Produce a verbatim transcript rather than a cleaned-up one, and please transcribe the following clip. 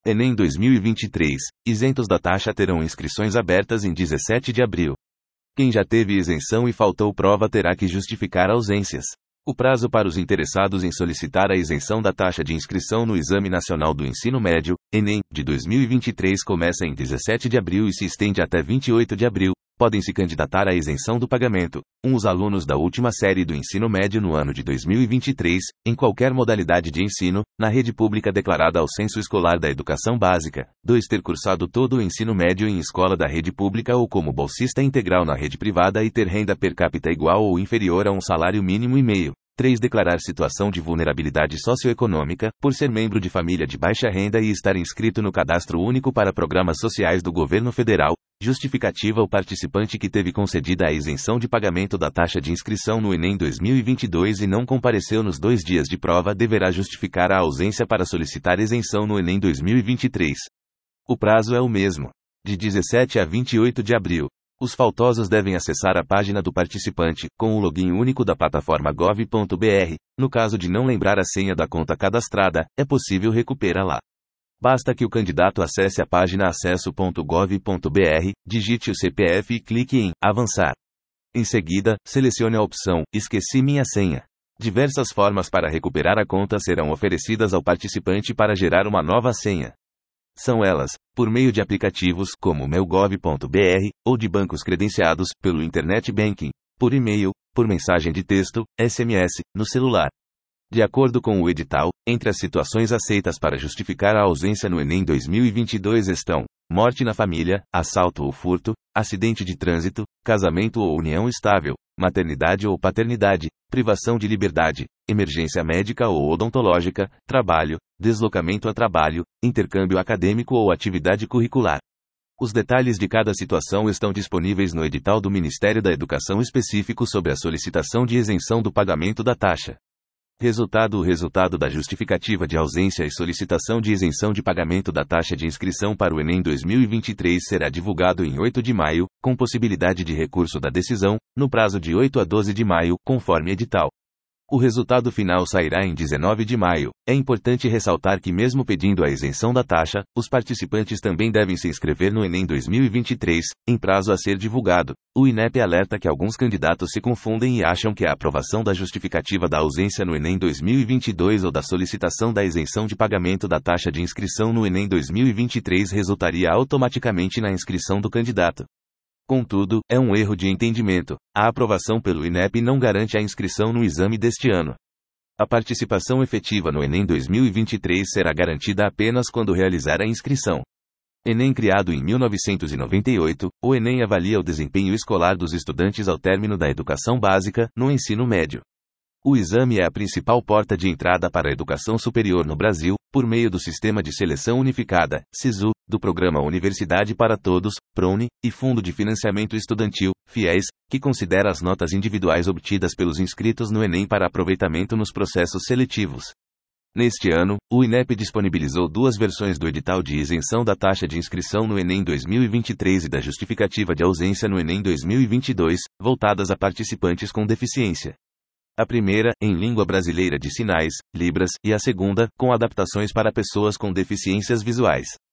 Enem dois mil e vinte e três. Isentos da taxa terão inscrições abertas em dezessete de abril. Quem já teve isenção e faltou prova terá que justificar ausências. O prazo para os interessados em solicitar a isenção da taxa de inscrição no Exame Nacional do Ensino Médio, Enem, de dois mil e vinte e três começa em dezessete de abril e se estende até vinte e oito de abril. Podem se candidatar à isenção do pagamento. um Os alunos da última série do ensino médio no ano de dois mil e vinte e três, em qualquer modalidade de ensino, na rede pública declarada ao Censo Escolar da Educação Básica. dois Ter cursado todo o ensino médio em escola da rede pública ou como bolsista integral na rede privada e ter renda per capita igual ou inferior a um salário mínimo e meio. três Declarar situação de vulnerabilidade socioeconômica, por ser membro de família de baixa renda e estar inscrito no Cadastro Único para Programas Sociais do Governo Federal. Justificativa: o participante que teve concedida a isenção de pagamento da taxa de inscrição no Enem dois mil e vinte e dois e não compareceu nos dois dias de prova deverá justificar a ausência para solicitar isenção no Enem dois mil e vinte e três. O prazo é o mesmo, de dezessete a vinte e oito de abril. Os faltosos devem acessar a página do participante, com o login único da plataforma gov ponto br. No caso de não lembrar a senha da conta cadastrada, é possível recuperá-la. Basta que o candidato acesse a página acesso ponto gov ponto br, digite o C P F e clique em Avançar. Em seguida, selecione a opção Esqueci minha senha. Diversas formas para recuperar a conta serão oferecidas ao participante para gerar uma nova senha. São elas, por meio de aplicativos como meu gov ponto br, ou de bancos credenciados, pelo Internet Banking, por e-mail, por mensagem de texto, S M S, no celular. De acordo com o edital, entre as situações aceitas para justificar a ausência no Enem dois mil e vinte e dois estão: morte na família, assalto ou furto, acidente de trânsito, casamento ou união estável, maternidade ou paternidade, privação de liberdade, emergência médica ou odontológica, trabalho, deslocamento a trabalho, intercâmbio acadêmico ou atividade curricular. Os detalhes de cada situação estão disponíveis no edital do Ministério da Educação específico sobre a solicitação de isenção do pagamento da taxa. Resultado: o resultado da justificativa de ausência e solicitação de isenção de pagamento da taxa de inscrição para o Enem dois mil e vinte e três será divulgado em oito de maio, com possibilidade de recurso da decisão, no prazo de oito a doze de maio, conforme edital. O resultado final sairá em dezenove de maio. É importante ressaltar que, mesmo pedindo a isenção da taxa, os participantes também devem se inscrever no Enem dois mil e vinte e três, em prazo a ser divulgado. O I N E P alerta que alguns candidatos se confundem e acham que a aprovação da justificativa da ausência no Enem dois mil e vinte e dois ou da solicitação da isenção de pagamento da taxa de inscrição no Enem dois mil e vinte e três resultaria automaticamente na inscrição do candidato. Contudo, é um erro de entendimento. A aprovação pelo I N E P não garante a inscrição no exame deste ano. A participação efetiva no Enem dois mil e vinte e três será garantida apenas quando realizar a inscrição. Enem criado em mil novecentos e noventa e oito, o Enem avalia o desempenho escolar dos estudantes ao término da educação básica, no ensino médio. O exame é a principal porta de entrada para a educação superior no Brasil, por meio do Sistema de Seleção Unificada, SISU, do Programa Universidade para Todos, PROUNI, e Fundo de Financiamento Estudantil, FIES, que considera as notas individuais obtidas pelos inscritos no Enem para aproveitamento nos processos seletivos. Neste ano, o I N E P disponibilizou duas versões do edital de isenção da taxa de inscrição no Enem dois mil e vinte e três e da justificativa de ausência no Enem dois mil e vinte e dois, voltadas a participantes com deficiência. A primeira, em língua brasileira de sinais, Libras, e a segunda, com adaptações para pessoas com deficiências visuais.